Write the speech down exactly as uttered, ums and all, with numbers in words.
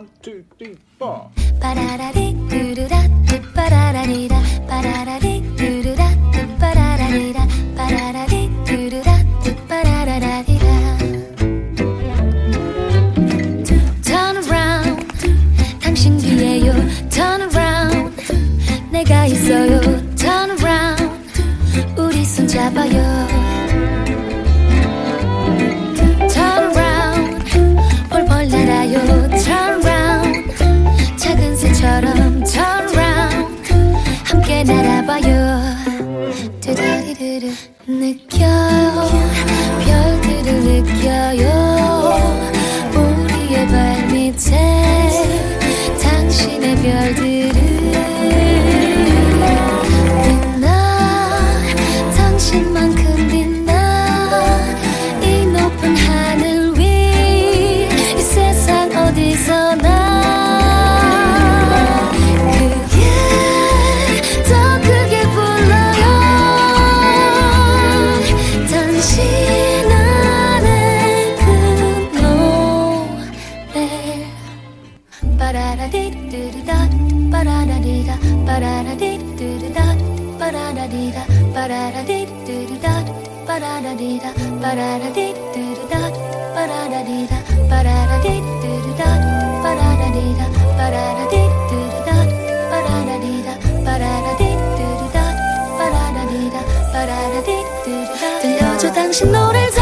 One, two, three, four. 빠라라리 뚜루라 뚜빠라라리라 빠라라리 뚜루라 뚜빠라라리라 빠라라리 뚜루라 뚜빠라라리라 Turn around 당신 뒤에요 Turn around 내가 있어요 Turn around 우리 손 잡아요 Turn around 폴폴 날아요 Turn around 작은 새처럼 Turn around 함께 날아봐요 두두두두두 느껴요 별들을 느껴요 우리의 발밑에 당신의 별들을 빛나 당신만큼 빛나 이 높은 하늘 위 이 세상 어디서나 빠라라디다 빠라라디두두다 빠라라디다 빠라라디두두다 빠라라디다 빠라라디두두다 빠라라디다 빠라라디두두다 빠라라디다 빠라라디두두다 빠라라디다 빠라라디두두다 빠라라디다 빠라라디두두다 들려줘 당신 노래를